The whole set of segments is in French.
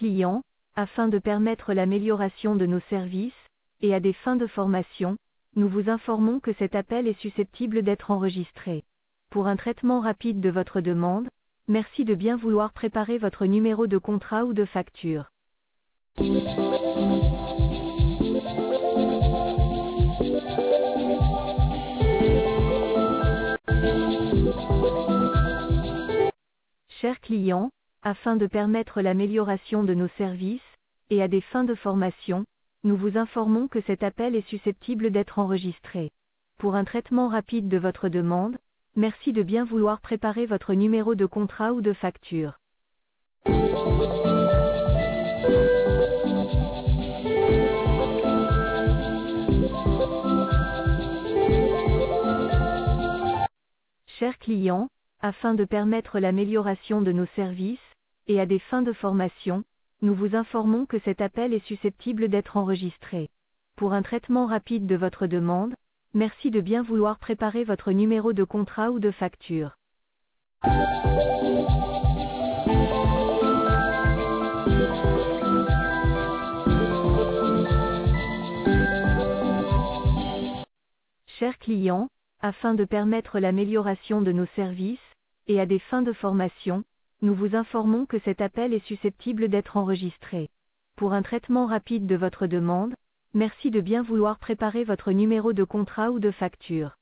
clients, afin de permettre l'amélioration de nos services, et à des fins de formation, nous vous informons que cet appel est susceptible d'être enregistré. Pour un traitement rapide de votre demande, merci de bien vouloir préparer votre numéro de contrat ou de facture. Chers clients, afin de permettre l'amélioration de nos services, et à des fins de formation, nous vous informons que cet appel est susceptible d'être enregistré. Pour un traitement rapide de votre demande, merci de bien vouloir préparer votre numéro de contrat ou de facture. Chers clients, afin de permettre l'amélioration de nos services, et à des fins de formation, nous vous informons que cet appel est susceptible d'être enregistré. Pour un traitement rapide de votre demande, merci de bien vouloir préparer votre numéro de contrat ou de facture. Chers clients, afin de permettre l'amélioration de nos services, et à des fins de formation, nous vous informons que cet appel est susceptible d'être enregistré. Pour un traitement rapide de votre demande, merci de bien vouloir préparer votre numéro de contrat ou de facture.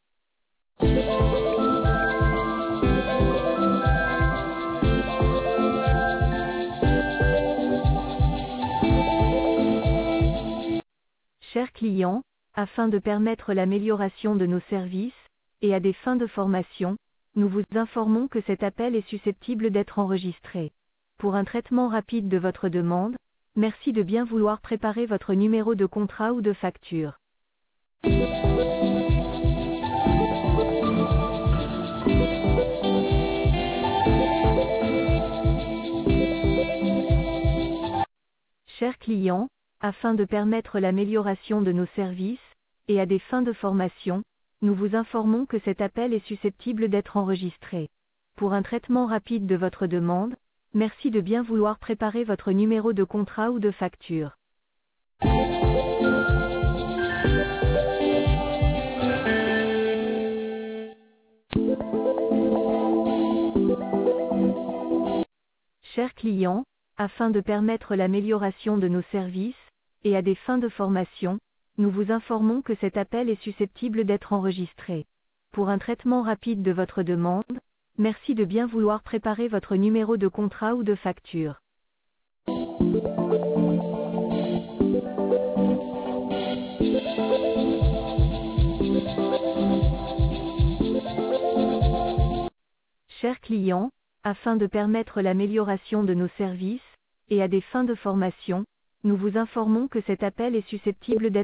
Chers clients, afin de permettre l'amélioration de nos services, et à des fins de formation, nous vous informons que cet appel est susceptible d'être enregistré. Pour un traitement rapide de votre demande, merci de bien vouloir préparer votre numéro de contrat ou de facture. Chers clients, afin de permettre l'amélioration de nos services, et à des fins de formation, nous vous informons que cet appel est susceptible d'être enregistré. Pour un traitement rapide de votre demande, merci de bien vouloir préparer votre numéro de contrat ou de facture. Chers clients, afin de permettre l'amélioration de nos services, et à des fins de formation, nous vous informons que cet appel est susceptible d'être enregistré. Pour un traitement rapide de votre demande, merci de bien vouloir préparer votre numéro de contrat ou de facture. Chers clients, afin de permettre l'amélioration de nos services, et à des fins de formation, nous vous informons que cet appel est susceptible d'être